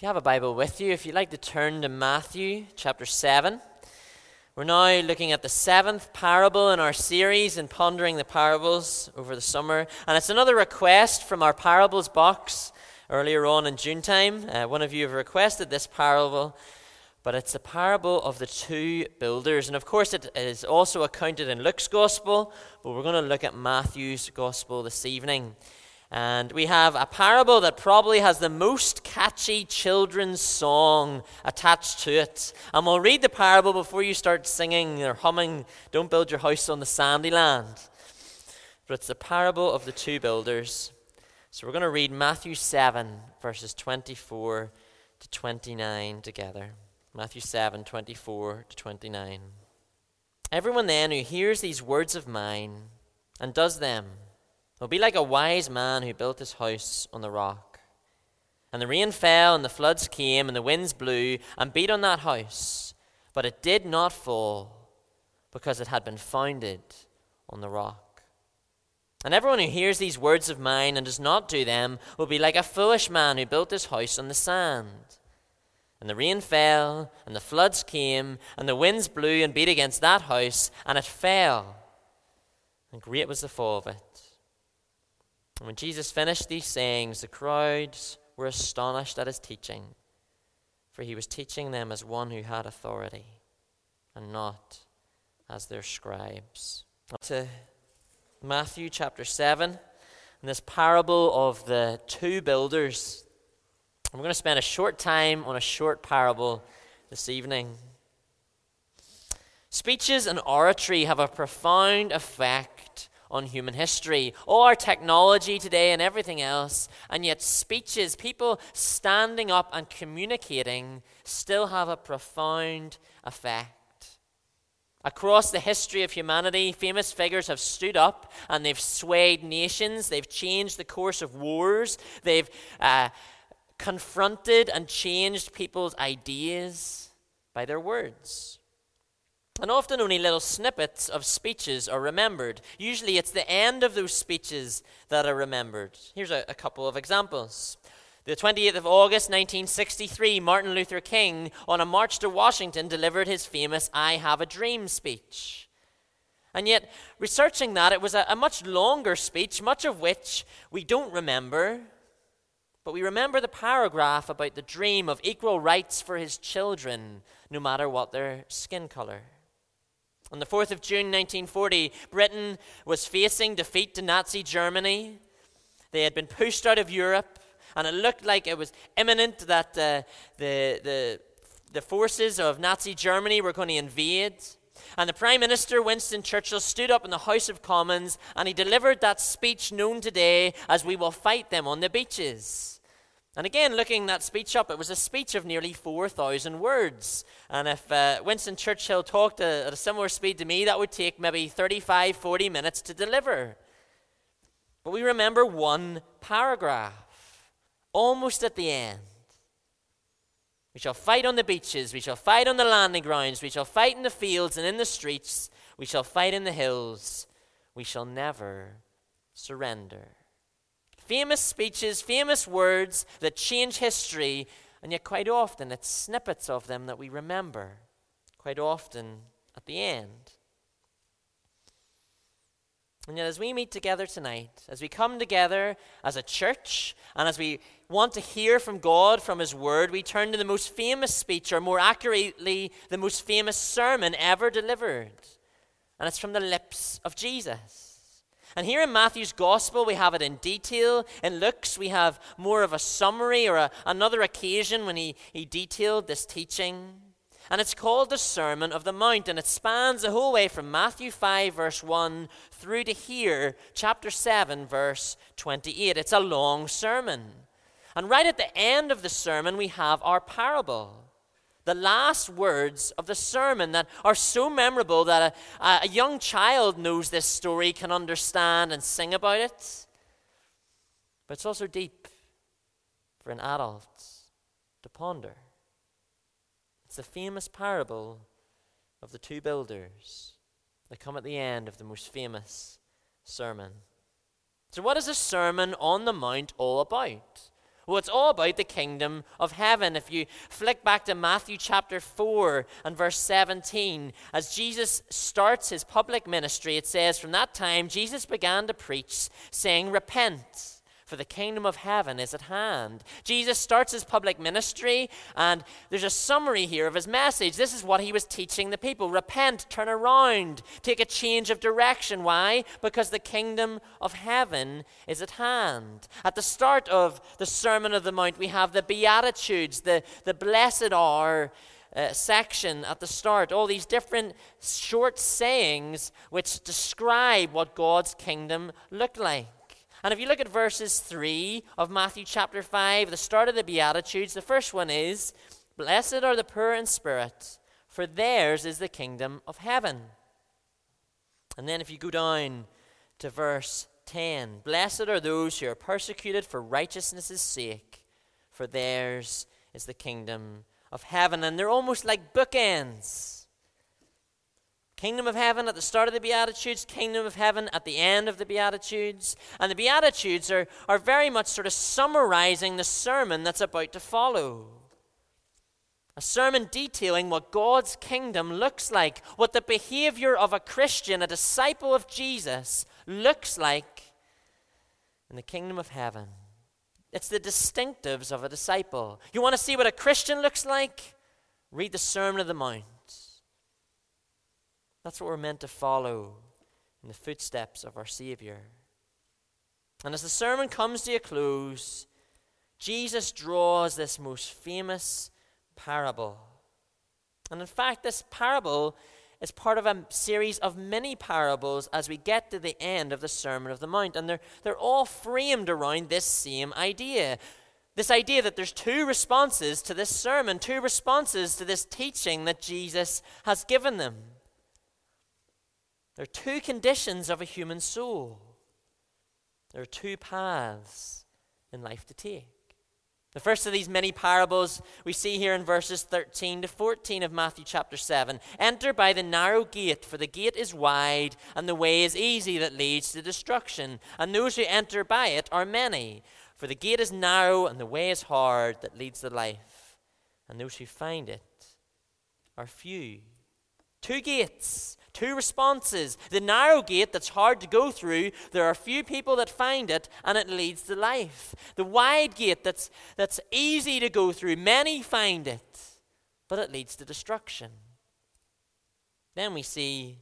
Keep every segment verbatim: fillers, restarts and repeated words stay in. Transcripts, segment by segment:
If you have a Bible with you, if you'd like to turn to Matthew chapter seven, we're now looking at the seventh parable in our series and pondering the parables over the summer. And it's another request from our parables box earlier on in June time. Uh, one of you have requested this parable, but it's the parable of the two builders. And of course, it is also accounted in Luke's gospel, but we're going to look at Matthew's gospel this evening. And we have a parable that probably has the most catchy children's song attached to it. And we'll read the parable before you start singing or humming, "Don't build your house on the sandy land." But it's the parable of the two builders. So we're going to read Matthew seven, verses twenty-four to twenty-nine together. Matthew seven, twenty-four to twenty-nine. "Everyone then who hears these words of mine and does them will be like a wise man who built his house on the rock. And the rain fell, and the floods came, and the winds blew and beat on that house. But it did not fall, because it had been founded on the rock. And everyone who hears these words of mine and does not do them will be like a foolish man who built his house on the sand. And the rain fell, and the floods came, and the winds blew and beat against that house, and it fell. And great was the fall of it. And when Jesus finished these sayings, the crowds were astonished at his teaching, for he was teaching them as one who had authority, and not as their scribes." To Matthew chapter seven, and this parable of the two builders. And we're going to spend a short time on a short parable this evening. Speeches and oratory have a profound effect on human history. All our technology today and everything else, and yet speeches, people standing up and communicating, still have a profound effect. Across the history of humanity, famous figures have stood up and they've swayed nations, they've changed the course of wars, they've uh, confronted and changed people's ideas by their words. And often only little snippets of speeches are remembered. Usually it's the end of those speeches that are remembered. Here's a, a couple of examples. The twenty-eighth of August, nineteen sixty-three, Martin Luther King, on a march to Washington, delivered his famous "I Have a Dream" speech. And yet, researching that, it was a, a much longer speech, much of which we don't remember. But we remember the paragraph about the dream of equal rights for his children, no matter what their skin color. On the fourth of June, nineteen forty, Britain was facing defeat to Nazi Germany. They had been pushed out of Europe, and it looked like it was imminent that uh, the, the, the forces of Nazi Germany were going to invade. And the Prime Minister, Winston Churchill, stood up in the House of Commons, and he delivered that speech known today as "We will fight them on the beaches." And again, looking that speech up, it was a speech of nearly four thousand words. And if uh, Winston Churchill talked a, at a similar speed to me, that would take maybe thirty-five, forty minutes to deliver. But we remember one paragraph, almost at the end. "We shall fight on the beaches, we shall fight on the landing grounds, we shall fight in the fields and in the streets, we shall fight in the hills, we shall never surrender." Famous speeches, famous words that change history, and yet quite often it's snippets of them that we remember, quite often at the end. And yet as we meet together tonight, as we come together as a church, and as we want to hear from God, from his word, we turn to the most famous speech, or more accurately, the most famous sermon ever delivered. And it's from the lips of Jesus. And here in Matthew's gospel, we have it in detail. In Luke's, we have more of a summary, or a, another occasion when he, he detailed this teaching. And it's called the Sermon of the Mount, and it spans the whole way from Matthew five, verse one, through to here, chapter seven, verse twenty-eight. It's a long sermon. And right at the end of the sermon, we have our parable. The last words of the sermon that are so memorable that a, a young child knows this story, can understand and sing about it. But it's also deep for an adult to ponder. It's the famous parable of the two builders that come at the end of the most famous sermon. So what is a Sermon on the Mount all about? Well, it's all about the kingdom of heaven. If you flick back to Matthew chapter four and verse seventeen, as Jesus starts his public ministry, it says, "From that time Jesus began to preach, saying, 'Repent, for the kingdom of heaven is at hand.'" Jesus starts his public ministry, and there's a summary here of his message. This is what he was teaching the people. Repent, turn around, take a change of direction. Why? Because the kingdom of heaven is at hand. At the start of the Sermon of the Mount, we have the Beatitudes, the, the blessed are uh, section at the start. All these different short sayings which describe what God's kingdom looked like. And if you look at verses three of Matthew chapter five, the start of the Beatitudes, the first one is, "Blessed are the poor in spirit, for theirs is the kingdom of heaven." And then if you go down to verse ten, "Blessed are those who are persecuted for righteousness' sake, for theirs is the kingdom of heaven." And they're almost like bookends. Kingdom of heaven at the start of the Beatitudes, kingdom of heaven at the end of the Beatitudes. And the Beatitudes are, are very much sort of summarizing the sermon that's about to follow. A sermon detailing what God's kingdom looks like, what the behavior of a Christian, a disciple of Jesus, looks like in the kingdom of heaven. It's the distinctives of a disciple. You want to see what a Christian looks like? Read the Sermon of the Mount. That's what we're meant to follow in the footsteps of our Savior. And as the sermon comes to a close, Jesus draws this most famous parable. And in fact, this parable is part of a series of many parables as we get to the end of the Sermon of the Mount. And they're, they're all framed around this same idea. This idea that there's two responses to this sermon, two responses to this teaching that Jesus has given them. There are two conditions of a human soul. There are two paths in life to take. The first of these many parables we see here in verses thirteen to fourteen of Matthew chapter seven. "Enter by the narrow gate, for the gate is wide, and the way is easy that leads to destruction. And those who enter by it are many. For the gate is narrow, and the way is hard that leads to life. And those who find it are few." Two gates. Two responses. The narrow gate that's hard to go through, there are few people that find it, and it leads to life. The wide gate that's, that's easy to go through, many find it, but it leads to destruction. Then we see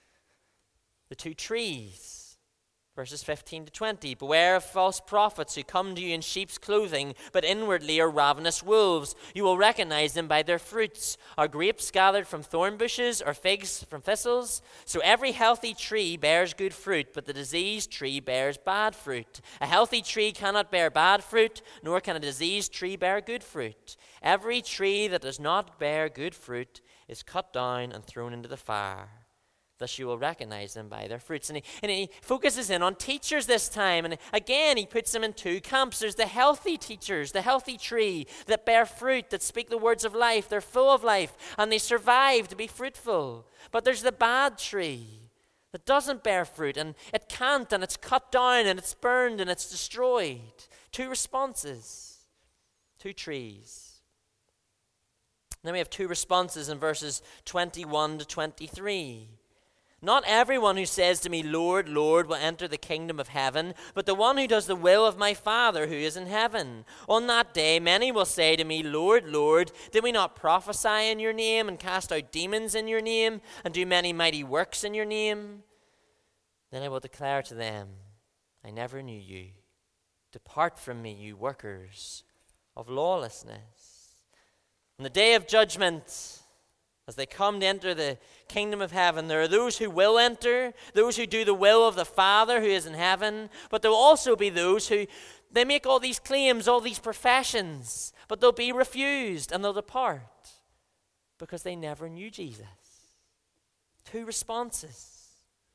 the two trees. Verses fifteen to twenty. "Beware of false prophets who come to you in sheep's clothing, but inwardly are ravenous wolves. You will recognize them by their fruits. Are grapes gathered from thorn bushes, or figs from thistles? So every healthy tree bears good fruit, but the diseased tree bears bad fruit. A healthy tree cannot bear bad fruit, nor can a diseased tree bear good fruit. Every tree that does not bear good fruit is cut down and thrown into the fire. Thus you will recognize them by their fruits." And he, and he focuses in on teachers this time. And again, he puts them in two camps. There's the healthy teachers, the healthy tree that bear fruit, that speak the words of life. They're full of life, and they survive to be fruitful. But there's the bad tree that doesn't bear fruit, and it can't, and it's cut down, and it's burned, and it's destroyed. Two responses, two trees. Then we have two responses in verses twenty-one to twenty-three. "Not everyone who says to me, 'Lord, Lord,' will enter the kingdom of heaven, but the one who does the will of my Father who is in heaven. On that day many will say to me, 'Lord, Lord, did we not prophesy in your name, and cast out demons in your name, and do many mighty works in your name?' Then I will declare to them, 'I never knew you. Depart from me, you workers of lawlessness.'" On the day of judgment, as they come to enter the kingdom of heaven, there are those who will enter, those who do the will of the Father who is in heaven, but there will also be those who, they make all these claims, all these professions, but they'll be refused and they'll depart because they never knew Jesus. Two responses.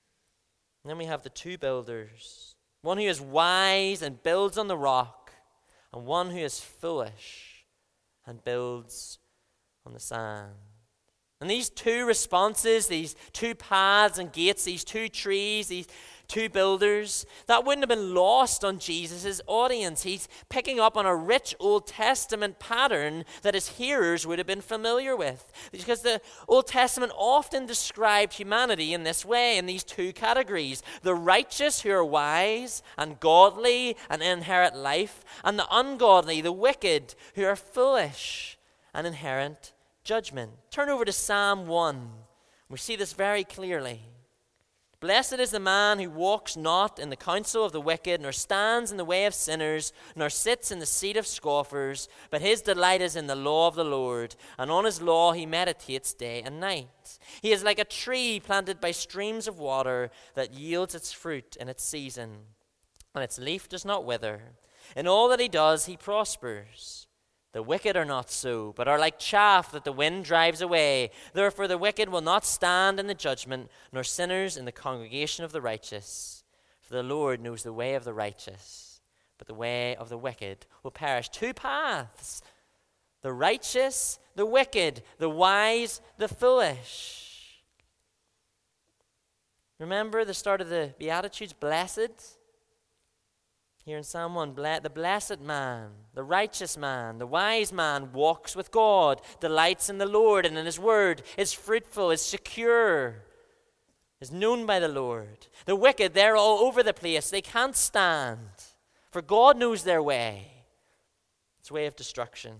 And then we have the two builders, one who is wise and builds on the rock, and one who is foolish and builds on the sand. And these two responses, these two paths and gates, these two trees, these two builders, that wouldn't have been lost on Jesus' audience. He's picking up on a rich Old Testament pattern that his hearers would have been familiar with. Because the Old Testament often described humanity in this way, in these two categories. The righteous who are wise and godly and inherit life, and the ungodly, the wicked, who are foolish and inherit judgment. Turn over to Psalm one. We see this very clearly. Blessed is the man who walks not in the counsel of the wicked, nor stands in the way of sinners, nor sits in the seat of scoffers, but his delight is in the law of the Lord, and on his law he meditates day and night. He is like a tree planted by streams of water that yields its fruit in its season, and its leaf does not wither. In all that he does, he prospers. The wicked are not so, but are like chaff that the wind drives away. Therefore the wicked will not stand in the judgment, nor sinners in the congregation of the righteous. For the Lord knows the way of the righteous, but the way of the wicked will perish. Two paths: the righteous, the wicked, the wise, the foolish. Remember the start of the Beatitudes, blessed? Here in Psalm one, the blessed man, the righteous man, the wise man walks with God, delights in the Lord and in his word, is fruitful, is secure, is known by the Lord. The wicked, they're all over the place. They can't stand, for God knows their way. It's a way of destruction.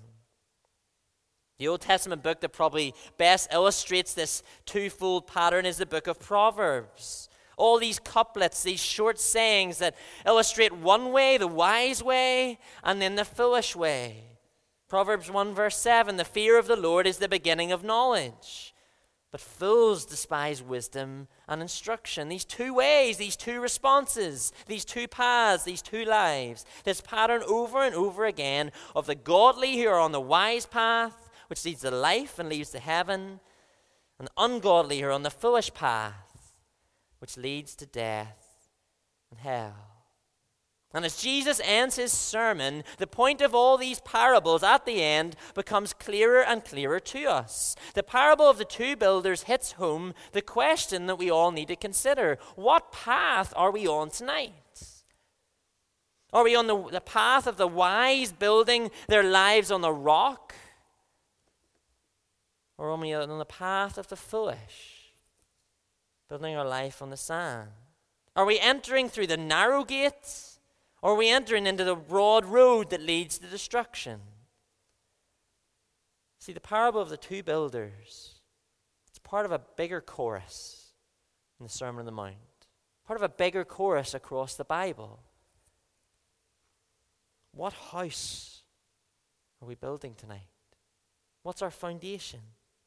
The Old Testament book that probably best illustrates this twofold pattern is the book of Proverbs. All these couplets, these short sayings that illustrate one way, the wise way, and then the foolish way. Proverbs one verse seven, the fear of the Lord is the beginning of knowledge, but fools despise wisdom and instruction. These two ways, these two responses, these two paths, these two lives. This pattern over and over again of the godly who are on the wise path, which leads to life and leads to heaven, and the ungodly who are on the foolish path, which leads to death and hell. And as Jesus ends his sermon, the point of all these parables at the end becomes clearer and clearer to us. The parable of the two builders hits home the question that we all need to consider. What path are we on tonight? Are we on the, the path of the wise building their lives on the rock? Or are we on the path of the foolish, building our life on the sand? Are we entering through the narrow gate, or are we entering into the broad road that leads to destruction? See, the parable of the two builders, it's part of a bigger chorus in the Sermon on the Mount, part of a bigger chorus across the Bible. What house are we building tonight? What's our foundation?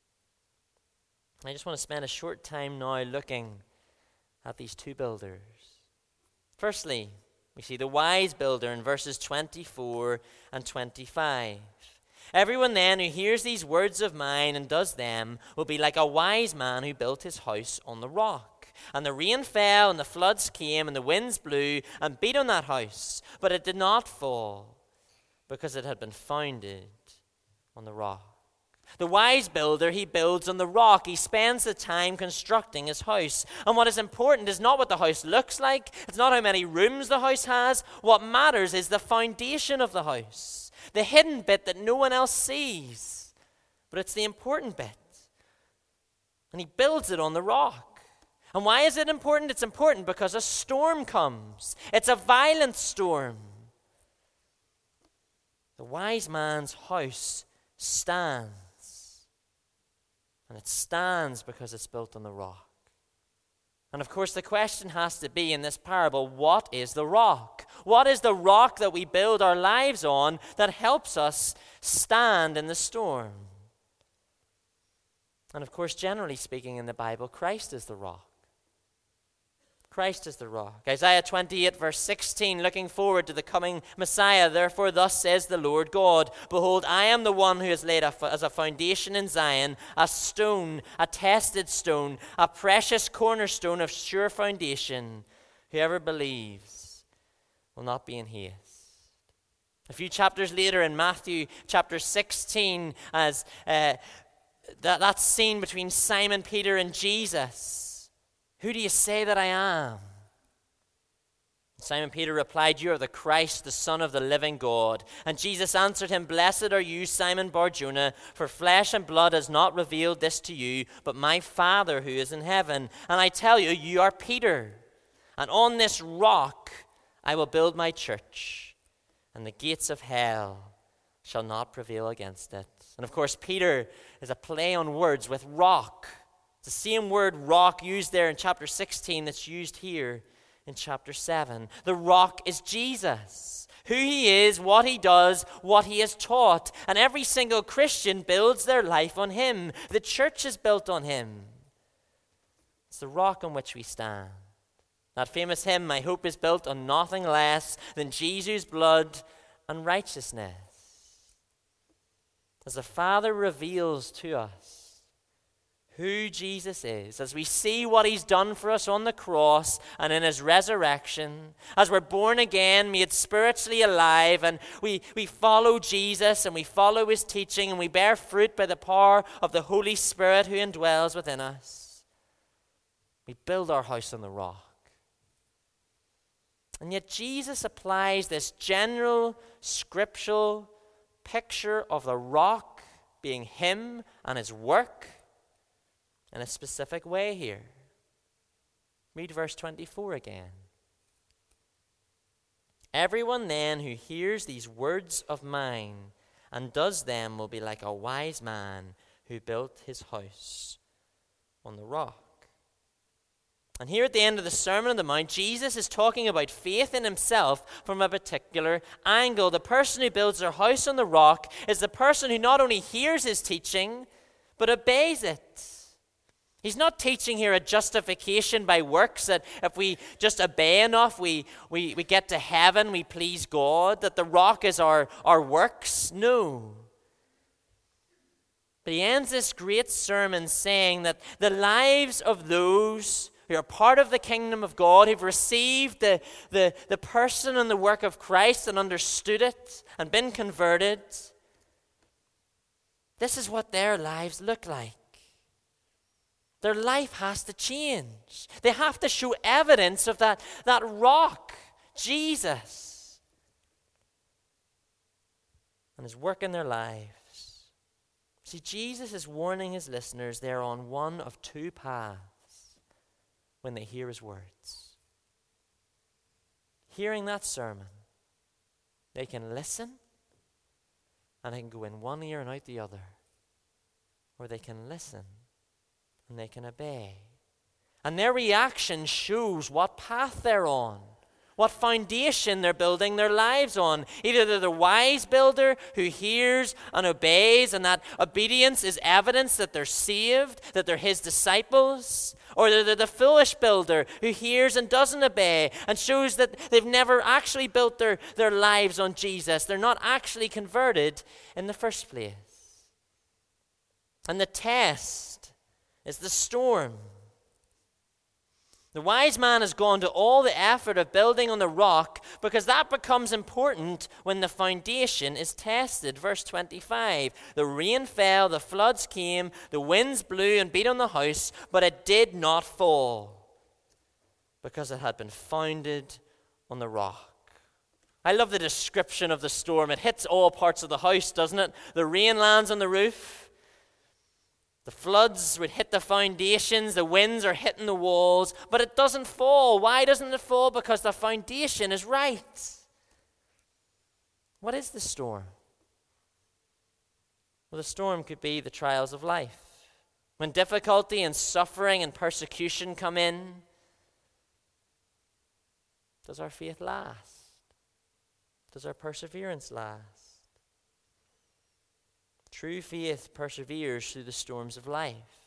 I just want to spend a short time now looking at these two builders. Firstly, we see the wise builder in verses twenty-four and twenty-five. Everyone then who hears these words of mine and does them will be like a wise man who built his house on the rock. And the rain fell, and the floods came, and the winds blew and beat on that house. But it did not fall, because it had been founded on the rock. The wise builder, he builds on the rock. He spends the time constructing his house. And what is important is not what the house looks like. It's not how many rooms the house has. What matters is the foundation of the house, the hidden bit that no one else sees. But it's the important bit. And he builds it on the rock. And why is it important? It's important because a storm comes. It's a violent storm. The wise man's house stands. And it stands because it's built on the rock. And of course, the question has to be in this parable, what is the rock? What is the rock that we build our lives on that helps us stand in the storm? And of course, generally speaking in the Bible, Christ is the rock. Christ is the rock. Isaiah twenty-eight verse sixteen, looking forward to the coming Messiah. Therefore, thus says the Lord God, behold, I am the one who has laid a, as a foundation in Zion, a stone, a tested stone, a precious cornerstone of sure foundation. Whoever believes will not be in haste. A few chapters later in Matthew chapter sixteen, as uh, that, that scene between Simon Peter and Jesus. Who do you say that I am? Simon Peter replied, "You are the Christ, the Son of the living God." And Jesus answered him, "Blessed are you, Simon Bar-Jonah, for flesh and blood has not revealed this to you, but my Father who is in heaven. And I tell you, you are Peter, and on this rock I will build my church, and the gates of hell shall not prevail against it." And of course, Peter is a play on words with rock. It's the same word rock used there in chapter sixteen that's used here in chapter seven. The rock is Jesus, who he is, what he does, what he has taught. And every single Christian builds their life on him. The church is built on him. It's the rock on which we stand. That famous hymn, "My hope is built on nothing less than Jesus' blood and righteousness." As the Father reveals to us who Jesus is, as we see what he's done for us on the cross and in his resurrection, as we're born again, made spiritually alive, and we, we follow Jesus and we follow his teaching and we bear fruit by the power of the Holy Spirit who indwells within us, we build our house on the rock. And yet Jesus applies this general scriptural picture of the rock being him and his work in a specific way here. Read verse twenty-four again. "Everyone then who hears these words of mine and does them will be like a wise man who built his house on the rock." And here at the end of the Sermon on the Mount, Jesus is talking about faith in himself from a particular angle. The person who builds their house on the rock is the person who not only hears his teaching, but obeys it. He's not teaching here a justification by works, that if we just obey enough, we, we, we get to heaven, we please God, that the rock is our, our works. No. But he ends this great sermon saying that the lives of those who are part of the kingdom of God, who've received the, the, the person and the work of Christ and understood it and been converted, this is what their lives look like. Their life has to change. They have to show evidence of that, that rock, Jesus, and his work in their lives. See, Jesus is warning his listeners they're on one of two paths when they hear his words. Hearing that sermon, they can listen and they can go in one ear and out the other. Or they can listen and they can obey. And their reaction shows what path they're on, what foundation they're building their lives on. Either they're the wise builder who hears and obeys, and that obedience is evidence that they're saved, that they're his disciples, or they're the foolish builder who hears and doesn't obey and shows that they've never actually built their, their lives on Jesus. They're not actually converted in the first place. And the test is the storm. The wise man has gone to all the effort of building on the rock because that becomes important when the foundation is tested. Verse twenty-five, "The rain fell, the floods came, the winds blew and beat on the house, but it did not fall because it had been founded on the rock." I love the description of the storm. It hits all parts of the house, doesn't it? The rain lands on the roof. The floods would hit the foundations, the winds are hitting the walls, but it doesn't fall. Why doesn't it fall? Because the foundation is right. What is the storm? Well, the storm could be the trials of life. When difficulty and suffering and persecution come in, does our faith last? Does our perseverance last? True faith perseveres through the storms of life.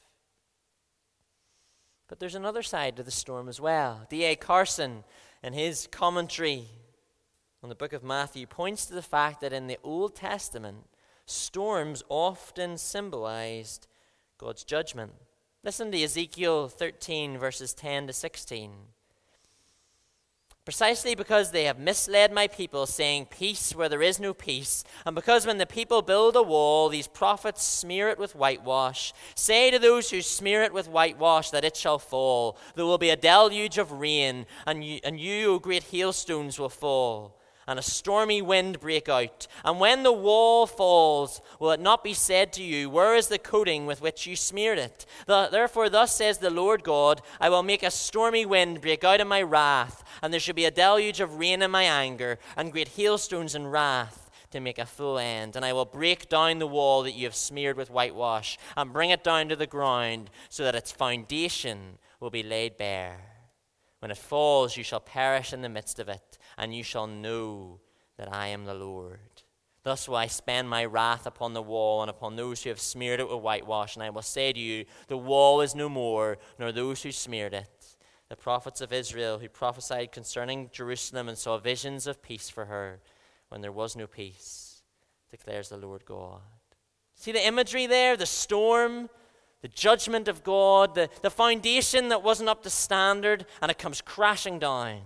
But there's another side to the storm as well. D A Carson, in his commentary on the book of Matthew, points to the fact that in the Old Testament, storms often symbolized God's judgment. Listen to Ezekiel thirteen, verses ten to sixteen. Precisely because they have misled my people, saying peace where there is no peace, and because when the people build a wall, these prophets smear it with whitewash. Say to those who smear it with whitewash that it shall fall. There will be a deluge of rain, and you, and you, O great hailstones, will fall, and a stormy wind break out. And when the wall falls, will it not be said to you, where is the coating with which you smeared it? The, therefore thus says the Lord God, I will make a stormy wind break out in my wrath, and there shall be a deluge of rain in my anger, and great hailstones in wrath, to make a full end. And I will break down the wall that you have smeared with whitewash, and bring it down to the ground, so that its foundation will be laid bare. When it falls, you shall perish in the midst of it, and you shall know that I am the Lord. Thus will I spend my wrath upon the wall and upon those who have smeared it with whitewash, and I will say to you, the wall is no more, nor those who smeared it. The prophets of Israel who prophesied concerning Jerusalem and saw visions of peace for her when there was no peace, declares the Lord God. See the imagery there, the storm, the judgment of God, the, the foundation that wasn't up to standard, and it comes crashing down.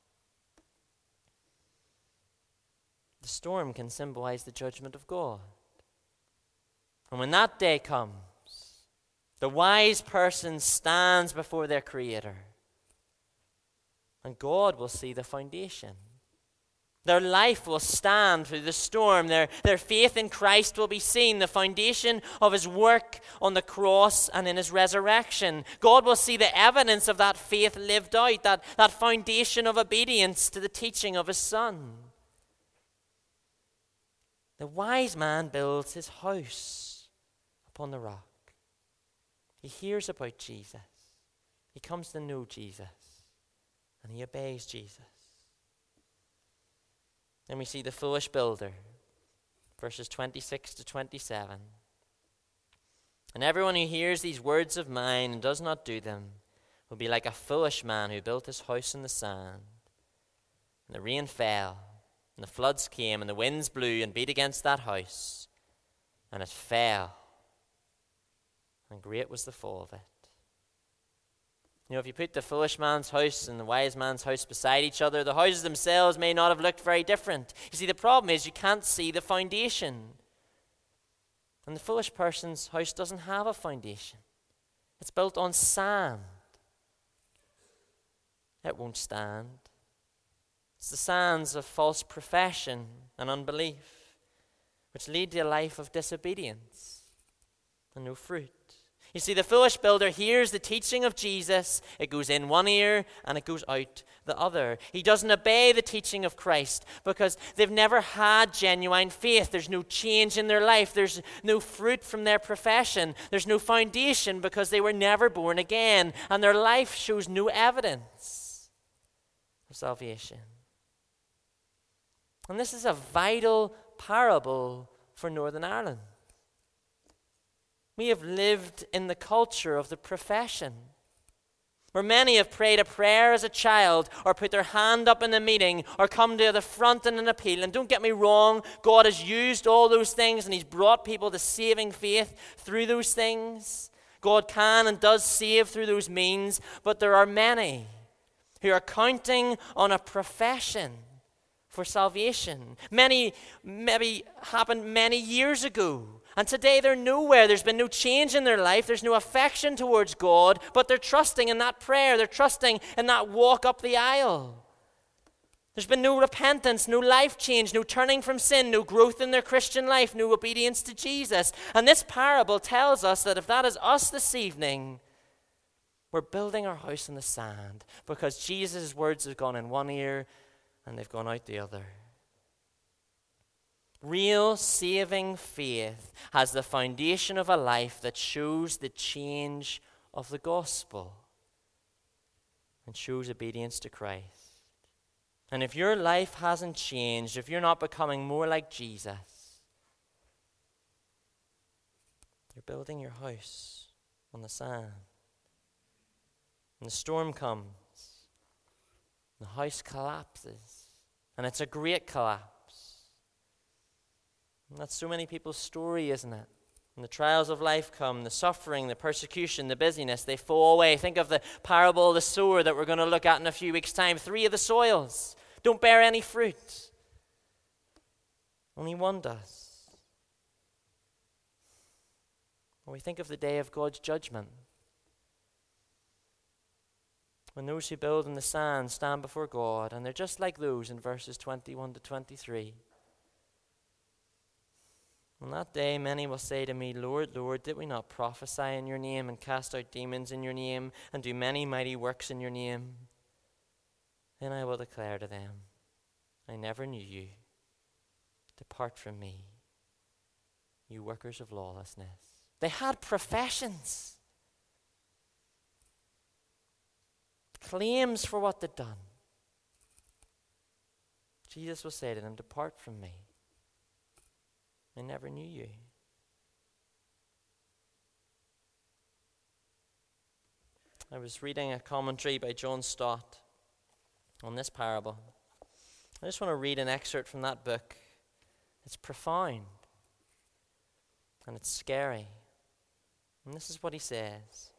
The storm can symbolize the judgment of God. And when that day comes, the wise person stands before their Creator, and God will see the foundation. Their life will stand through the storm. Their, their faith in Christ will be seen, the foundation of his work on the cross and in his resurrection. God will see the evidence of that faith lived out, that, that foundation of obedience to the teaching of his Son. The wise man builds his house upon the rock. He hears about Jesus. He comes to know Jesus. And he obeys Jesus. Then we see the foolish builder, verses twenty-six to twenty-seven. And everyone who hears these words of mine and does not do them will be like a foolish man who built his house in the sand. And the rain fell, and the floods came, and the winds blew and beat against that house, and it fell. And great was the fall of it. You know, if you put the foolish man's house and the wise man's house beside each other, the houses themselves may not have looked very different. You see, the problem is you can't see the foundation. And the foolish person's house doesn't have a foundation. It's built on sand. It won't stand. It's the sands of false profession and unbelief, which lead to a life of disobedience and no fruit. You see, the foolish builder hears the teaching of Jesus. It goes in one ear and it goes out the other. He doesn't obey the teaching of Christ because they've never had genuine faith. There's no change in their life. There's no fruit from their profession. There's no foundation because they were never born again. And their life shows no evidence of salvation. And this is a vital parable for Northern Ireland. We have lived in the culture of the profession, where many have prayed a prayer as a child, or put their hand up in a meeting, or come to the front in an appeal. And don't get me wrong, God has used all those things, and he's brought people to saving faith through those things. God can and does save through those means, but there are many who are counting on a profession for salvation. Many maybe happened many years ago. And today they're nowhere. There's been no change in their life. There's no affection towards God, but they're trusting in that prayer. They're trusting in that walk up the aisle. There's been no repentance, no life change, no turning from sin, no growth in their Christian life, no obedience to Jesus. And this parable tells us that if that is us this evening, we're building our house in the sand because Jesus' words have gone in one ear and they've gone out the other. Real saving faith has the foundation of a life that shows the change of the gospel and shows obedience to Christ. And if your life hasn't changed, if you're not becoming more like Jesus, you're building your house on the sand. And the storm comes, the house collapses, and it's a great collapse. And that's so many people's story, isn't it? When the trials of life come, the suffering, the persecution, the busyness, they fall away. Think of the parable of the sower that we're going to look at in a few weeks' time. Three of the soils don't bear any fruit. Only one does. When we think of the day of God's judgment, when those who build in the sand stand before God, and they're just like those in verses twenty-one to twenty-three. On that day, many will say to me, Lord, Lord, did we not prophesy in your name and cast out demons in your name and do many mighty works in your name? Then I will declare to them, I never knew you. Depart from me, you workers of lawlessness. They had professions, claims for what they'd done. Jesus will say to them, depart from me. I never knew you. I was reading a commentary by John Stott on this parable. I just want to read an excerpt from that book. It's profound and it's scary. And this is what he says.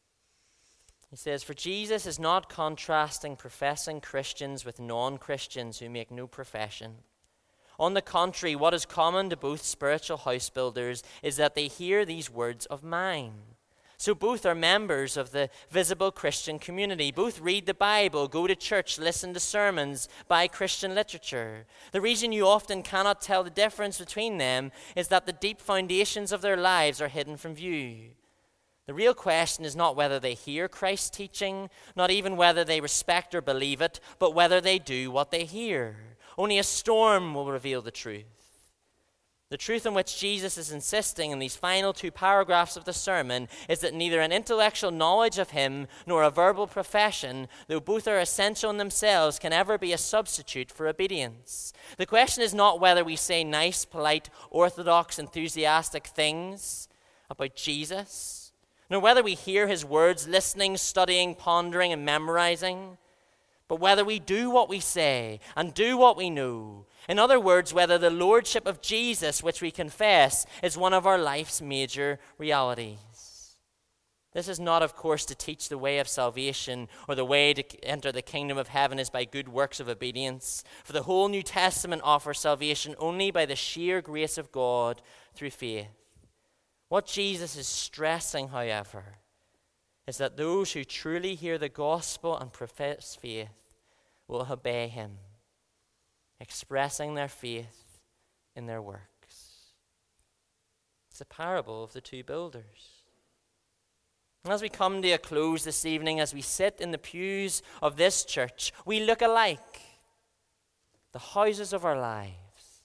He says, for Jesus is not contrasting professing Christians with non-Christians who make no profession. On the contrary, what is common to both spiritual house builders is that they hear these words of mine. So both are members of the visible Christian community. Both read the Bible, go to church, listen to sermons, buy Christian literature. The reason you often cannot tell the difference between them is that the deep foundations of their lives are hidden from view. The real question is not whether they hear Christ's teaching, not even whether they respect or believe it, but whether they do what they hear. Only a storm will reveal the truth. The truth on which Jesus is insisting in these final two paragraphs of the sermon is that neither an intellectual knowledge of him nor a verbal profession, though both are essential in themselves, can ever be a substitute for obedience. The question is not whether we say nice, polite, orthodox, enthusiastic things about Jesus, nor whether we hear his words, listening, studying, pondering, and memorizing, but whether we do what we say and do what we know. In other words, whether the lordship of Jesus, which we confess, is one of our life's major realities. This is not, of course, to teach the way of salvation or the way to enter the kingdom of heaven is by good works of obedience. For the whole New Testament offers salvation only by the sheer grace of God through faith. What Jesus is stressing, however, is that those who truly hear the gospel and profess faith will obey him, expressing their faith in their works. It's a parable of the two builders. And as we come to a close this evening, as we sit in the pews of this church, we look alike, the houses of our lives.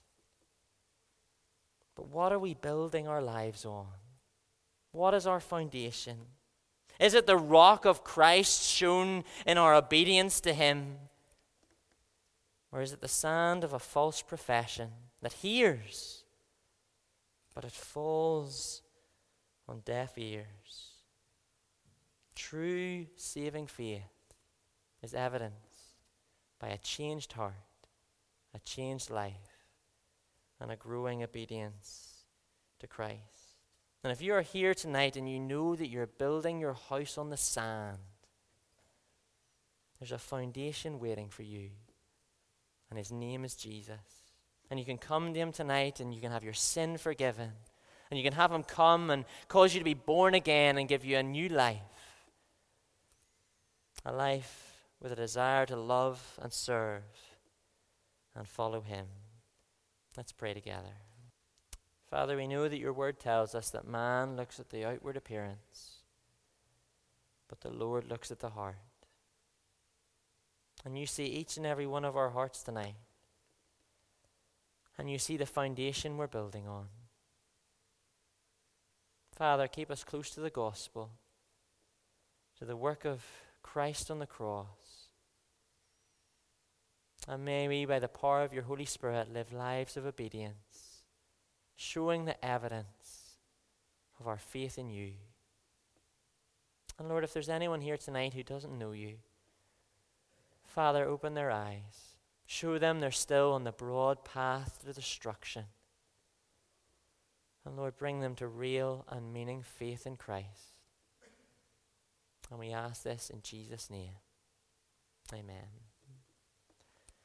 But what are we building our lives on? What is our foundation? Is it the rock of Christ shown in our obedience to him? Or is it the sand of a false profession that hears, but it falls on deaf ears? True saving faith is evidenced by a changed heart, a changed life, and a growing obedience to Christ. And if you are here tonight and you know that you're building your house on the sand, there's a foundation waiting for you. And his name is Jesus. And you can come to him tonight and you can have your sin forgiven. And you can have him come and cause you to be born again and give you a new life. A life with a desire to love and serve and follow him. Let's pray together. Father, we know that your word tells us that man looks at the outward appearance, but the Lord looks at the heart. And you see each and every one of our hearts tonight. And you see the foundation we're building on. Father, keep us close to the gospel, to the work of Christ on the cross. And may we, by the power of your Holy Spirit, live lives of obedience, showing the evidence of our faith in you. And Lord, if there's anyone here tonight who doesn't know you, Father, open their eyes. Show them they're still on the broad path to destruction. And Lord, bring them to real and meaning faith in Christ. And we ask this in Jesus' name. Amen.